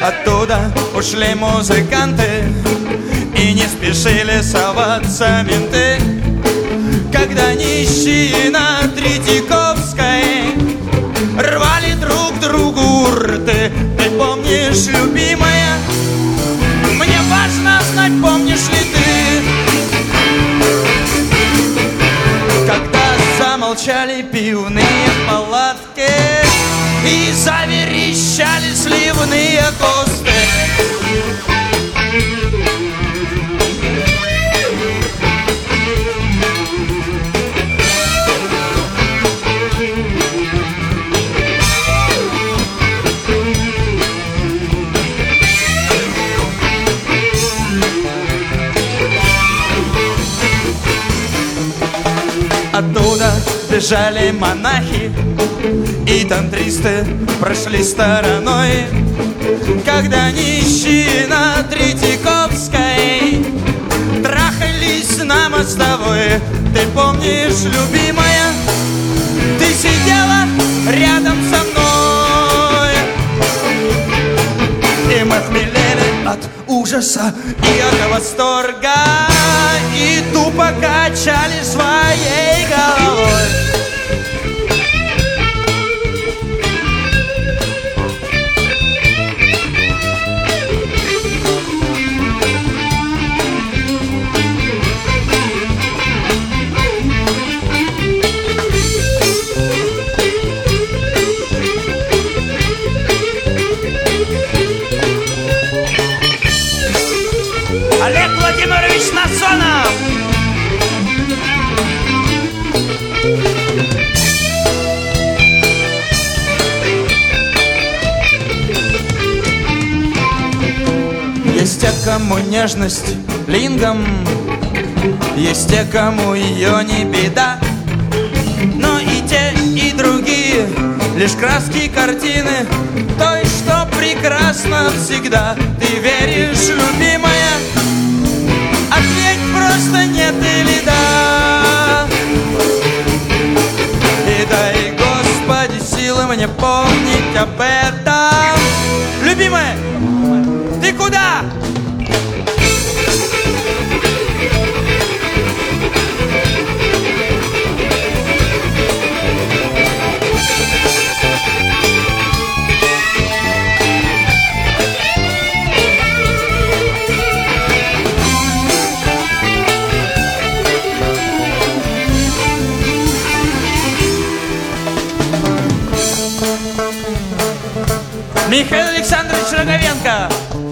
Оттуда ушли музыканты, и не спешили соваться менты. Когда нищие на Третьяковской рвали друг другу рты. Ты помнишь, любимая, мне важно знать, помнишь ли ты, когда замолчали пивные палатки и заверещали сливные косты. Оттуда бежали монахи, и тантристы прошли стороной. Когда нищие на Третьяковской трахались на мостовой. Ты помнишь, любимая, ты сидела рядом со мной, и мы хмелели от ужаса и от восторга, и тупо качали своей головой. Олег Владимирович Насонов! Есть те, кому нежность лингом, есть те, кому ее не беда. Но и те, и другие лишь краски картины той, что прекрасно всегда. Ты веришь, любимая? Ответь просто нет или да. И дай, Господи, силы мне помнить об этом. Любимая, ты куда? Михаил Александрович Роговенко.